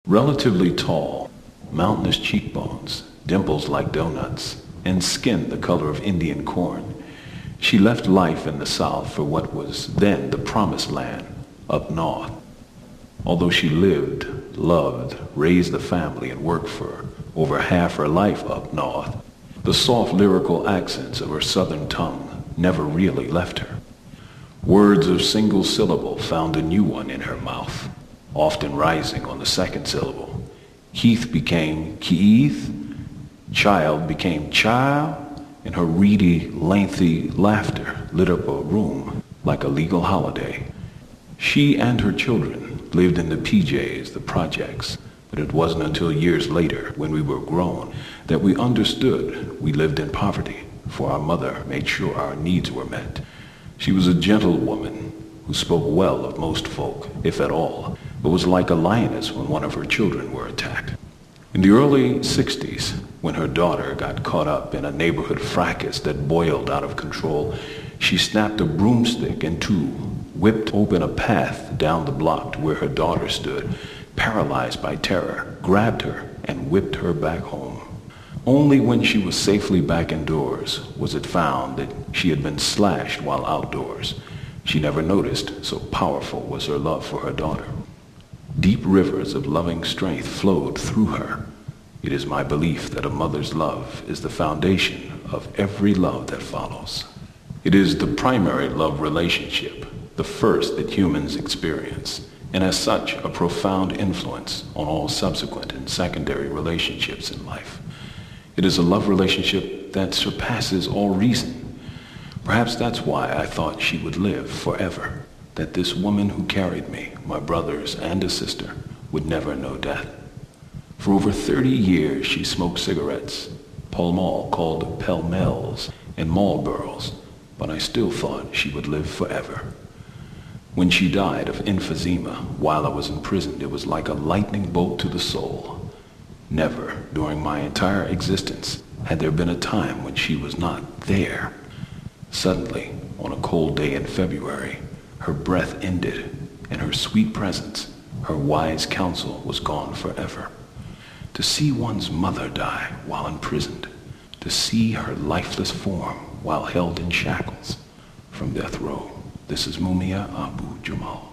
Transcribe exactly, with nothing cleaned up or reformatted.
Relatively tall, mountainous cheekbones, dimples like donuts, and skin the color of Indian corn, she left life in the South for what was then the promised land up north. Although she lived, loved, raised a family, and worked for over half her life up north, the soft lyrical accents of her southern tongue never really left her. Words of single syllable found a new one in her mouth, often rising on the second syllable. Heath became Keith, child became child, and her reedy, lengthy laughter lit up a room like a legal holiday. She and her children lived in the P Js, the projects, but it wasn't until years later, when we were grown, that we understood we lived in poverty, for our mother made sure our needs were met. She was a gentle woman who spoke well of most folk, if at all, but was like a lioness when one of her children were attacked. In the early sixties, when her daughter got caught up in a neighborhood fracas that boiled out of control, she snapped a broomstick in two, whipped open a path down the block to where her daughter stood, paralyzed by terror, grabbed her, and whipped her back home. Only when she was safely back indoors was it found that she had been slashed while outdoors. She never noticed, so powerful was her love for her daughter. Deep rivers of loving strength flowed through her. It is my belief that a mother's love is the foundation of every love that follows. It is the primary love relationship, the first that humans experience, and as such, a profound influence on all subsequent and secondary relationships in life. It is a love relationship that surpasses all reason. Perhaps that's why I thought she would live forever, that this woman who carried me, my brothers, and a sister would never know death. For over thirty years she smoked cigarettes, Pall Mall called Pell-Mells, and Marlboros, but I still thought she would live forever. When she died of emphysema while I was imprisoned, it was like a lightning bolt to the soul. Never, during my entire existence, had there been a time when she was not there. Suddenly, on a cold day in February, her breath ended, and her sweet presence, her wise counsel, was gone forever. To see one's mother die while imprisoned, to see her lifeless form while held in shackles from death row. This is Mumia Abu Jamal.